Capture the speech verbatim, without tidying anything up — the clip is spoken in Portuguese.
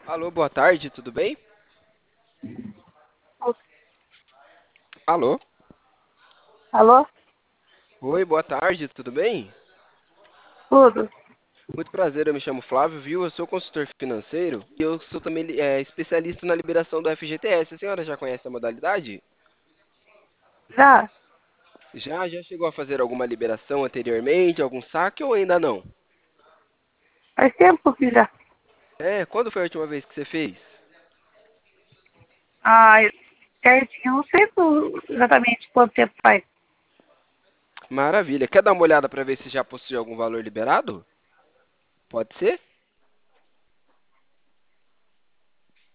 Alô, boa tarde, tudo bem? Alô? Alô? Oi, boa tarde, tudo bem? Tudo? Muito prazer, eu me chamo Flávio, viu? Eu sou consultor financeiro e eu sou também é, especialista na liberação do F G T S. A senhora já conhece a modalidade? Já? Já, já chegou a fazer alguma liberação anteriormente, algum saque ou ainda não? Faz tempo que já. É, quando foi a última vez que você fez? Ah, certinho, não sei por- exatamente quanto tempo faz. Maravilha. Quer dar uma olhada para ver se já possui algum valor liberado? Pode ser?